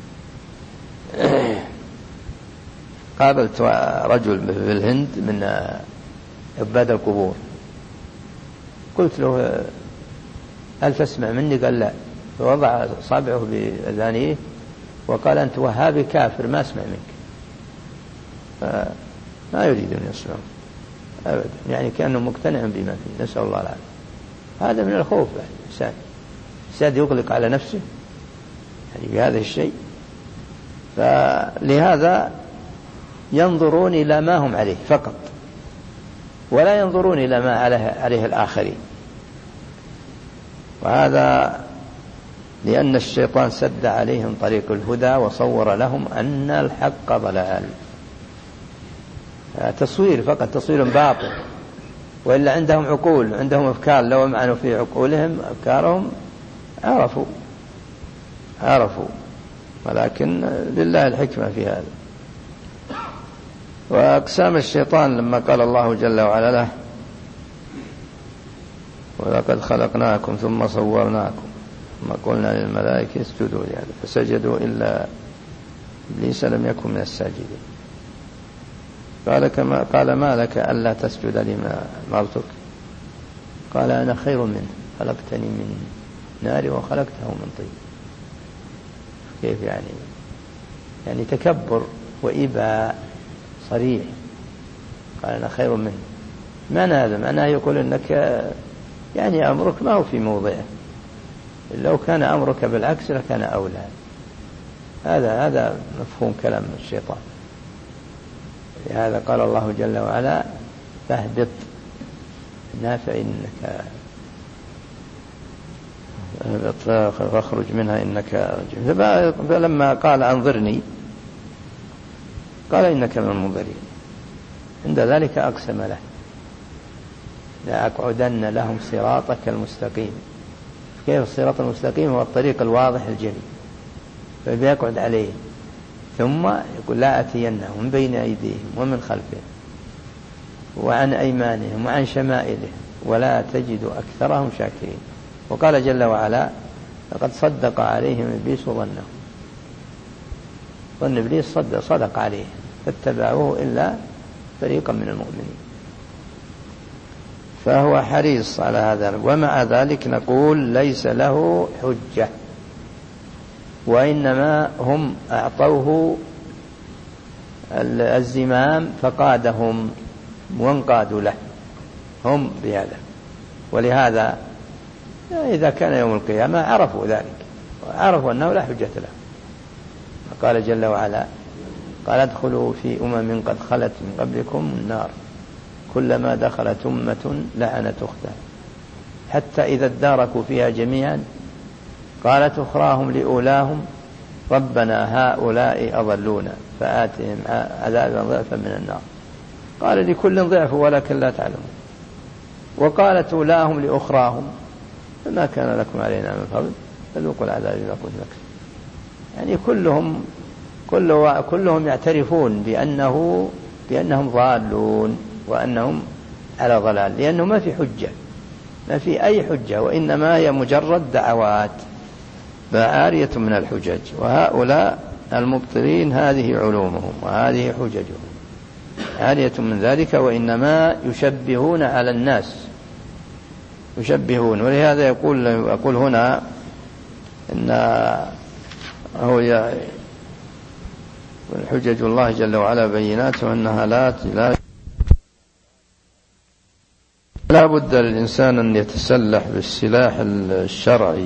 قابلت رجل في الهند من عباد القبور، قلت له هل تسمع مني؟ قال لا، فوضع صابعه بأذانيه وقال أنت وهابي كافر ما أسمع منك. فما يريد أن يسمع أبدا، يعني كأنه مقتنع بما فيه، نسأل الله العافية. هذا من الخوف الإنسان، الإنسان يغلق على نفسه يعني بهذا الشيء. فلهذا ينظرون إلى ما هم عليه فقط، ولا ينظرون إلى ما عليه الآخرين. وهذا لأن الشيطان سد عليهم طريق الهدى وصور لهم أن الحق ضلال. تصوير فقط، تصوير باطل، وإلا عندهم عقول، عندهم أفكار، لو معنوا في عقولهم أفكارهم عرفوا عرفوا ولكن لله الحكمة في هذا. وأقسام الشيطان لما قال الله جل وعلا له ولقد خلقناكم ثم صورناكم ثم قلنا للملائكة اسجدوا لهذا فسجدوا إلا إبليس لم يكن من الساجدين. قال كما قال ما لك ألا تسجد لما أمرتك؟ قال أنا خير منه خلقتني من نار وخلقته من طين. كيف يعني؟ يعني تكبر وإباء صريح. قال أنا خير منه، معنى هذا معناه يقول أنك يعني أمرك ما هو في موضعه، لو كان أمرك بالعكس لكان أولى. هذا هذا مفهوم كلام الشيطان. لهذا قال الله جل وعلا فاهبط نافع إنك فاخرج منها إنك رجيم. فلما قال أنظرني قال إنك من المنظرين. عند ذلك أقسم له لأقعدن لهم صراطك المستقيم. كيف الصراط المستقيم؟ هو الطريق الواضح الجلي، فبيقعد عليه. ثم يقول لا أتينهم من بين أيديهم ومن خلفهم وعن أيمانهم وعن شمائلهم ولا تجد أكثرهم شاكرين. وقال جل وعلا لقد صدق عليهم إبليس ظنه. ظن إبليس صدق, صدق عليه فاتبعوه إلا فريقا من المؤمنين. فهو حريص على هذا، ومع ذلك نقول ليس له حجة، وإنما هم أعطوه الزمام فقادهم وانقادوا له هم بهذا. ولهذا إذا كان يوم القيامة عرفوا ذلك وعرفوا أنه لا حجة له. قال جل وعلا: قال ادخلوا في أمم قد خلت من قبلكم النار كلما دخلت أمة لعنت أختها حتى إذا اداركوا فيها جميعا قالت أخراهم لأولاهم ربنا هؤلاء أضلونا فآتهم عذابا ضعفا من النار قال لكل ضعف ولكن لا تعلمون. وقالت أولاهم لأخراهم فما كان لكم علينا من فضل فذوقوا العذاب بما كنتم تكسبون. يعني كلهم كله كلهم يعترفون بأنه بأنهم ضالون وأنهم على ضلال، لأنه ما في حجة، ما في أي حجة، وإنما هي مجرد دعوات عارية من الحجج. وهؤلاء المبطلين هذه علومهم وهذه حججهم عارية من ذلك، وإنما يشبهون على الناس يشبهون. ولهذا يقول يقول هنا إن هو حجج الله جل وعلا بينات وأنها لا لا لا بد للإنسان أن يتسلح بالسلاح الشرعي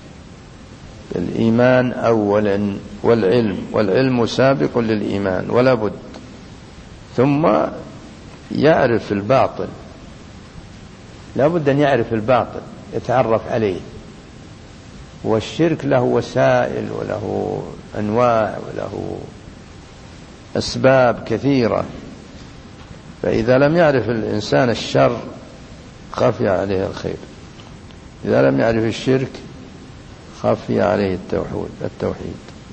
الإيمان أولا والعلم، والعلم سابق للإيمان ولا بد، ثم يعرف الباطل، لا بد أن يعرف الباطل يتعرف عليه. والشرك له وسائل وله أنواع وله أسباب كثيرة، فإذا لم يعرف الإنسان الشر خفي عليه الخير، إذا لم يعرف الشرك خفي عليه التوحيد.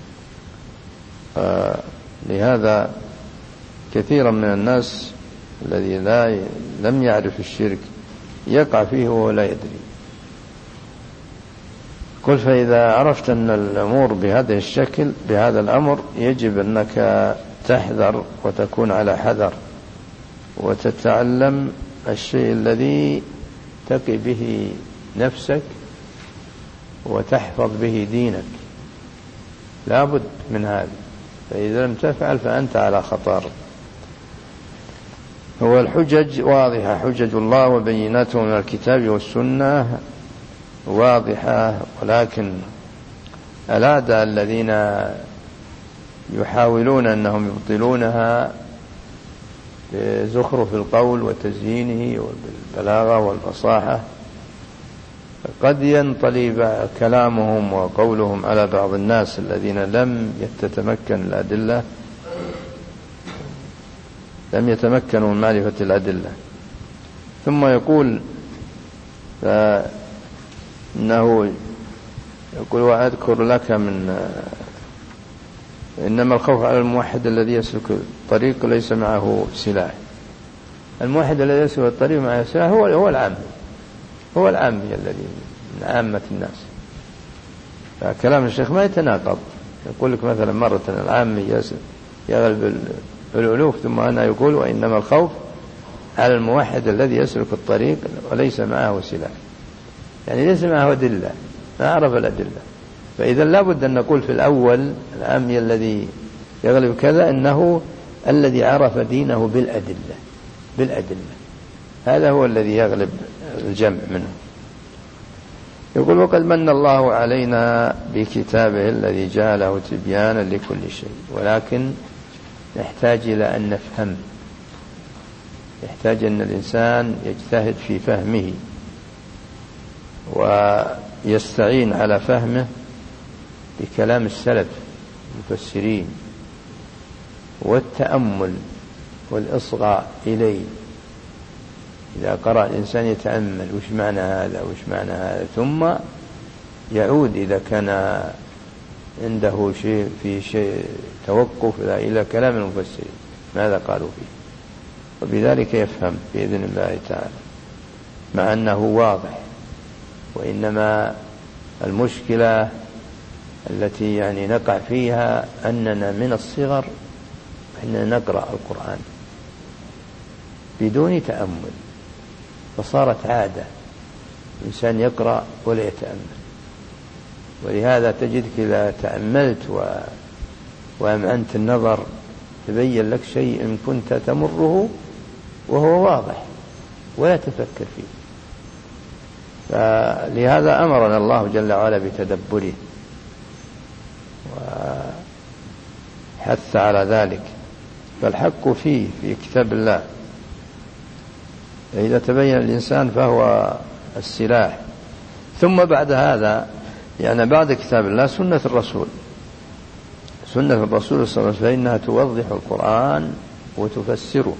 لهذا كثيرا من الناس الذي لا لم يعرف الشرك يقع فيه وهو لا يدري. قل فإذا عرفت أن الأمور بهذا الشكل بهذا الأمر يجب أنك تحذر وتكون على حذر وتتعلم الشيء الذي تقي به نفسك وتحفظ به دينك، لا بد من هذا. فإذا لم تفعل فأنت على خطر. هو الحجج واضحة، حجج الله وبيناته من الكتاب والسنة واضحة، ولكن الأعداء الذين يحاولون أنهم يبطلونها بزخرف القول وتزيينه وبالبلاغة والفصاحة قد ينطلي كلامهم وقولهم على بعض الناس الذين لم يتمكن الأدلة لم يتمكنوا من معرفة الأدلة. ثم يقول إنه يقول وأذكر لك من إنما الخوف على الموحد الذي يسلك الطريق ليس معه سلاح. الموحد الذي يسلك الطريق معه سلاح هو هو العامي هو العامي الذي من عامة الناس. فكلام الشيخ ما يتناقض. يقول لك مثلا مرة العامي يغلب الألوف، ثم أنا يقول وإنما الخوف على الموحد الذي يسلك الطريق وليس معه سلاح، يعني ليس معه أدلة، ما عرف الأدلة. فإذا لابد أن نقول في الأول العامي الذي يغلب كذا إنه الذي عرف دينه بالأدلة بالأدلة هذا هو الذي يغلب الجمع منه. يقول وقد من الله علينا بكتابه الذي جعله تبيانا لكل شيء، ولكن نحتاج إلى أن نفهم، يحتاج أن الإنسان يجتهد في فهمه ويستعين على فهمه بكلام السلف المفسرين والتأمل والإصغاء إليه. إذا قرأ الإنسان يتأمل وش معنى هذا وش معنى هذا، ثم يعود إذا كان عنده شيء في شيء توقف إلى كلام المفسرين ماذا قالوا فيه، وبذلك يفهم بإذن الله تعالى، مع أنه واضح. وإنما المشكلة التي يعني نقع فيها أننا من الصغر إحنا نقرأ القرآن بدون تأمل، فصارت عادة الإنسان يقرأ ولا يتأمل. ولهذا تجدك إذا تأملت و... وأمعنت النظر تبين لك شيء إن كنت تمره وهو واضح ولا تفكر فيه. فلهذا أمرنا الله جل وعلا بتدبره وحث على ذلك، فالحق فيه في كتاب الله، فإذا تبين الإنسان فهو السلاح. ثم بعد هذا يعني بعد كتاب الله سنة الرسول، سنة الرسول صلى الله عليه وسلم فإنها توضح القرآن وتفسره.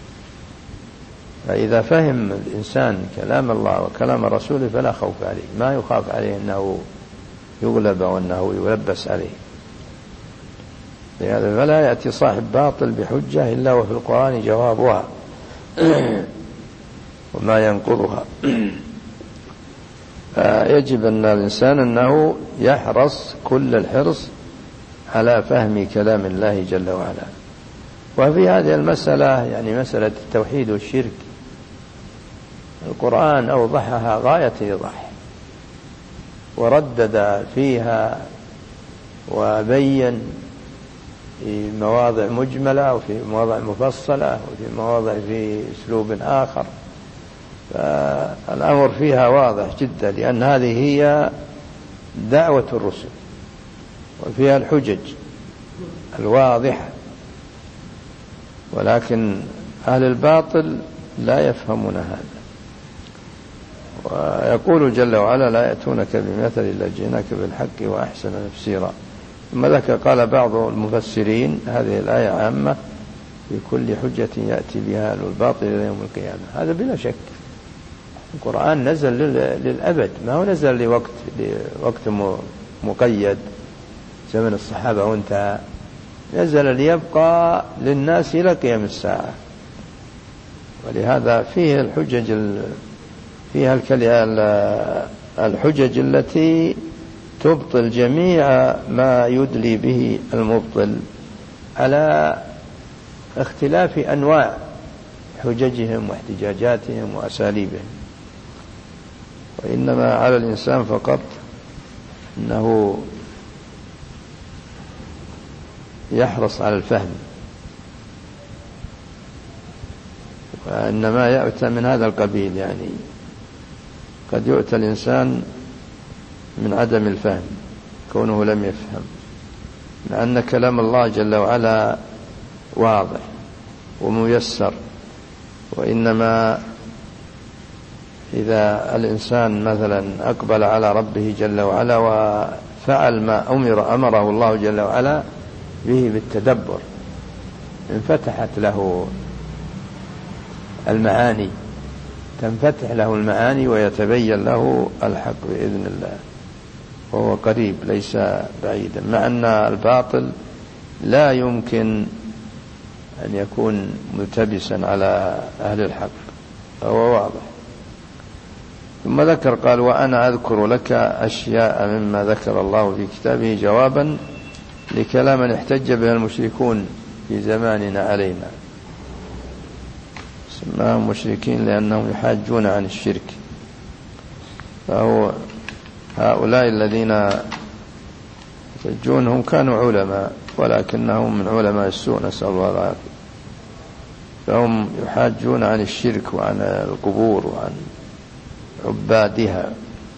فإذا فهم الإنسان كلام الله وكلام رسوله فلا خوف عليه، ما يخاف عليه أنه يغلب وأنه يلبس عليه. لهذا فلا يأتي صاحب باطل بحجة إلا وفي القرآن جوابها وما ينقضها. فيجب أن الإنسان أنه يحرص كل الحرص على فهم كلام الله جل وعلا. وفي هذه المسألة يعني مسألة التوحيد والشرك القرآن أوضحها غاية إيضاح، وردد فيها وبين في مواضع مجملة وفي مواضع مفصلة وفي مواضع في أسلوب آخر. فالأمر فيها واضح جدا، لأن هذه هي دعوة الرسل وفيها الحجج الواضحة. ولكن أهل الباطل لا يفهمون هذا. ويقول جل وعلا لا يأتونك بمثل إلا جئناك بالحق وأحسن تفسيرا. ثم ذكر قال بعض المفسرين هذه الآية عامة في كل حجة يأتي بها أهل الباطل إلى يوم القيامة. هذا بلا شك. القرآن نزل للأبد، ما هو نزل لوقت لوقت مقيد زمن الصحابة وانتهى، نزل ليبقى للناس إلى قيام الساعة. ولهذا فيه الحجج فيها الحجج التي تبطل جميع ما يدلي به المبطل على اختلاف أنواع حججهم واحتجاجاتهم وأساليبهم. وإنما على الإنسان فقط أنه يحرص على الفهم، وإنما يؤتى من هذا القبيل. يعني قد يؤتى الإنسان من عدم الفهم كونه لم يفهم، لأن كلام الله جل وعلا واضح وميسر. وإنما إذا الإنسان مثلا أقبل على ربه جل وعلا وفعل ما أمر أمره الله جل وعلا به بالتدبر انفتحت له المعاني، تنفتح له المعاني ويتبين له الحق بإذن الله، وهو قريب ليس بعيدا. مع أن الباطل لا يمكن أن يكون ملتبسا على أهل الحق، فهو واضح. ثم ذكر قال وأنا أذكر لك أشياء مما ذكر الله في كتابه جوابا لكلام احتج به المشركون في زماننا علينا. سماهم مشركين لأنهم يحاجون عن الشرك. فهو هؤلاء الذين يحتجونهم كانوا علماء ولكنهم من علماء السوء، نسأل الله العافية. فهم يحاجون عن الشرك وعن القبور وعن عبادها.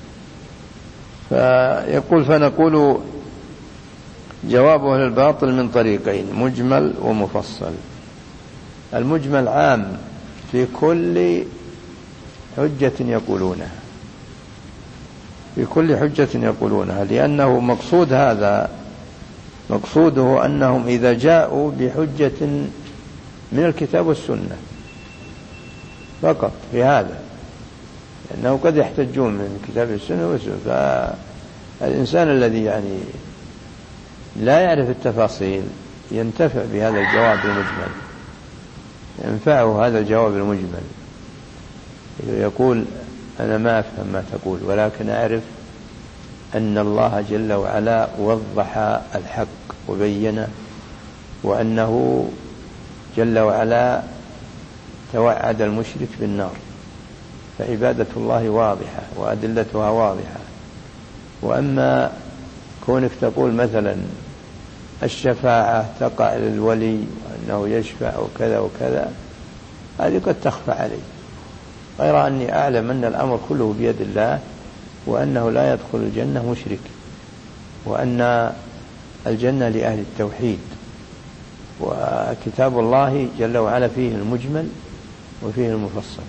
فيقول فنقول جواب أهل الباطل من طريقين، مجمل ومفصل. المجمل عام في كل حجة يقولونها، في كل حجة يقولونها، لأنه مقصود هذا مقصوده أنهم إذا جاءوا بحجة من الكتاب والسنة فقط في هذا، لأنه قد يحتجون من كتاب السنة والسنة. فالإنسان الذي يعني لا يعرف التفاصيل ينتفع بهذا الجواب المجمل، ينفعه هذا الجواب المجمل. يقول أنا ما أفهم ما تقول ولكن أعرف أن الله جل وعلا وضح الحق وبينه، وأنه جل وعلا توعد المشرك بالنار، فعبادة الله واضحة وأدلتها واضحة. وأما كونك تقول مثلا الشفاعة تقع للولي وأنه يشفع وكذا وكذا، هذه قد تخفى علي، غير أني أعلم أن الأمر كله بيد الله، وأنه لا يدخل الجنة مشرك، وأن الجنة لأهل التوحيد. وكتاب الله جل وعلا فيه المجمل وفيه المفصل.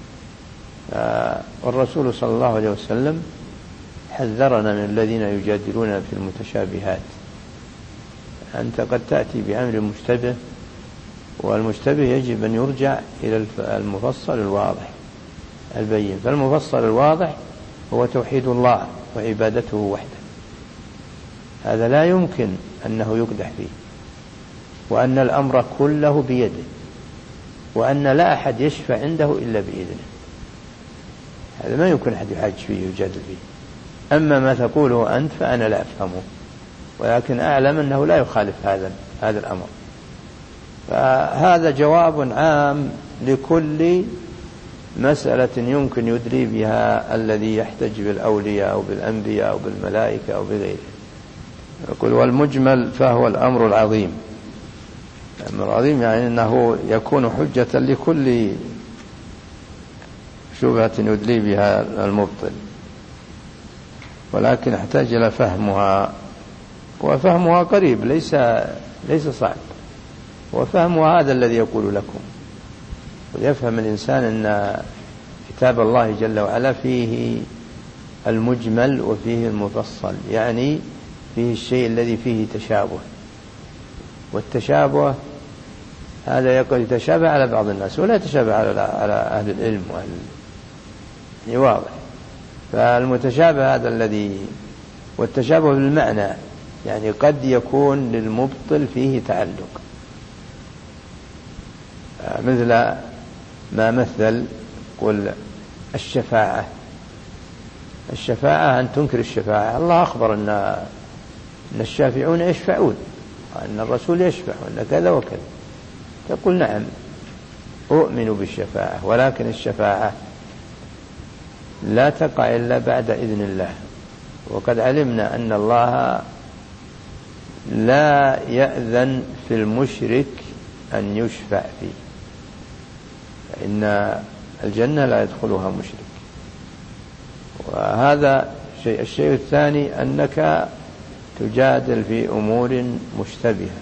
والرسول صلى الله عليه وسلم حذرنا من الذين يجادلون في المتشابهات. أنت قد تأتي بأمر مشتبه، والمشتبه يجب أن يرجع إلى المفصل الواضح البين. فالمفصل الواضح هو توحيد الله وعبادته وحده، هذا لا يمكن أنه يقدح فيه، وأن الأمر كله بيده، وأن لا أحد يشفع عنده إلا بإذنه، هذا ما يمكن أحد يحاج فيه ويجادل فيه. أما ما تقوله أنت فأنا لا أفهمه، ولكن أعلم أنه لا يخالف هذا هذا الأمر. فهذا جواب عام لكل مسألة يمكن يدري بها الذي يحتج بالأولياء أو بالأنبياء أو بالملائكة أو بغيره. يقول والمجمل فهو الأمر العظيم. الأمر العظيم يعني أنه يكون حجة لكل شبهة يدلي بها المبطل، ولكن يحتاج إلى فهمها، وفهمها قريب ليس ليس صعب، وفهمها هذا الذي يقول لكم. ويفهم الإنسان أن كتاب الله جل وعلا فيه المجمل وفيه المفصل، يعني فيه الشيء الذي فيه تشابه، والتشابه هذا يقول يتشابه على بعض الناس ولا يتشابه على على أهل العلم وأهل يعني واضح. فالمتشابه هذا الذي والتشابه بالمعنى، يعني قد يكون للمبطل فيه تعلق، مثل ما مثل قل الشفاعة. الشفاعة أن تنكر الشفاعة، الله أخبر أن أن الشافعون يشفعون، وأن الرسول يشفع، وأن كذا وكذا، تقول نعم أؤمن بالشفاعة، ولكن الشفاعة لا تقع إلا بعد إذن الله، وقد علمنا أن الله لا يأذن في المشرك أن يشفع فيه، فإن الجنة لا يدخلها مشرك. وهذا الشيء. الشيء الثاني أنك تجادل في أمور مشتبهة،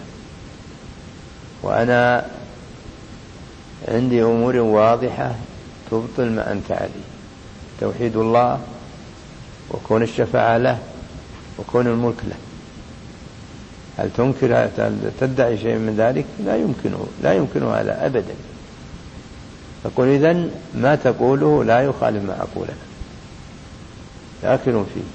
وأنا عندي أمور واضحة تبطل ما أنت عليه، توحيد الله وكون الشفاعة له وكون الملك له. هل تنكر هل تدعي شيء من ذلك؟ لا يمكنه لا يمكنه هذا أبدا. فقل إذن ما تقوله لا يخالف ما أقوله، داخل فيه.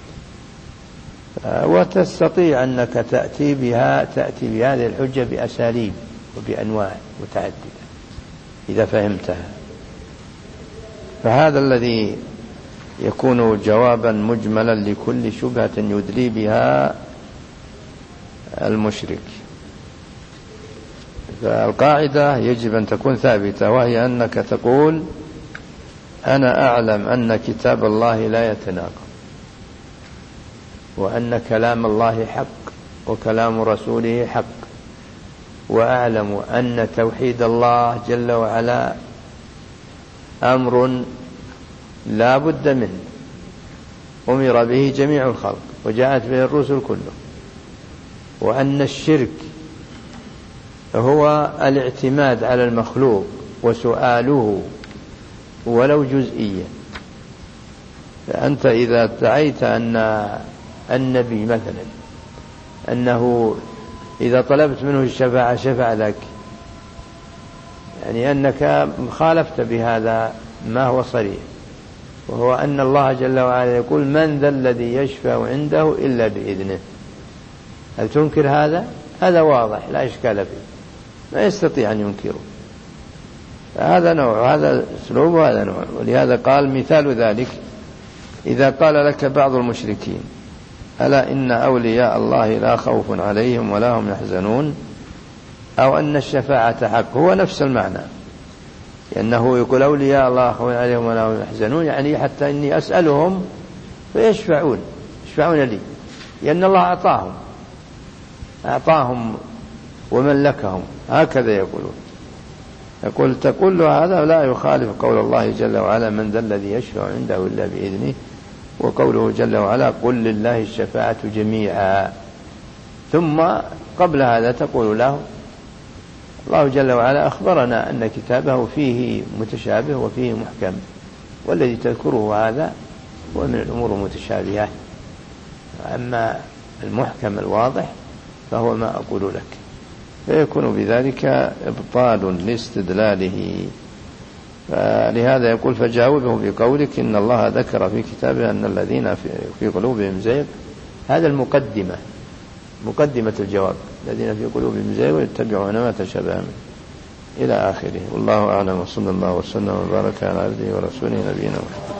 وتستطيع أنك تأتي بها تأتي بهذه الحجة بأساليب وبأنواع متعددة إذا فهمتها. فهذا الذي يكون جوابا مجملا لكل شبهة يدلي بها المشرك. فالقاعدة يجب أن تكون ثابتة، وهي أنك تقول أنا أعلم أن كتاب الله لا يتناقض، وأن كلام الله حق وكلام رسوله حق، وأعلم أن توحيد الله جل وعلا أمر لا بد منه، أمر به جميع الخلق وجاءت به الرسل كله، وأن الشرك هو الاعتماد على المخلوق وسؤاله ولو جزئيا. فأنت إذا ادعيت أن النبي مثلا أنه إذا طلبت منه الشفاعة شفع لك، يعني أنك خالفت بهذا ما هو صريح، وهو أن الله جل وعلا يقول من ذا الذي يشفع عنده إلا بإذنه. هل تنكر هذا؟ هذا واضح لا إشكال فيه، ما يستطيع أن ينكره. هذا نوع، هذا أسلوب، وهذا نوع. ولهذا قال مثال ذلك إذا قال لك بعض المشركين ألا إن أولياء الله لا خوف عليهم ولا هم يحزنون، أو أن الشفاعة حق، هو نفس المعنى، لأنه يقول أولياء الله خوف عليهم ولا هم يحزنون، يعني حتى إني أسألهم فيشفعون يشفعون لي، لأن الله أعطاهم أعطاهم وملكهم، هكذا يقولون. يقول تقول له هذا لا يخالف قول الله جل وعلا من ذا الذي يشفع عنده إلا بإذنه، وقوله جل وعلا قل لله الشفاعة جميعا. ثم قبل هذا تقول له الله جل وعلا أخبرنا أن كتابه فيه متشابه وفيه محكم، والذي تذكره هذا هو من الأمور المتشابهة، أما المحكم الواضح فهو ما أقول لك، فيكون بذلك إبطال لاستدلاله. فلهذا يقول فجاوبه بقولك إن الله ذكر في كتابه أن الذين في قلوبهم زيغ، هذا المقدمة مقدمة الجواب، الذين في قلوبهم زيغ يتبعون ما تشابه منه إلى آخره. والله أعلم، وصلى الله وسلم وبارك على عبده ورسوله نبينا محمد.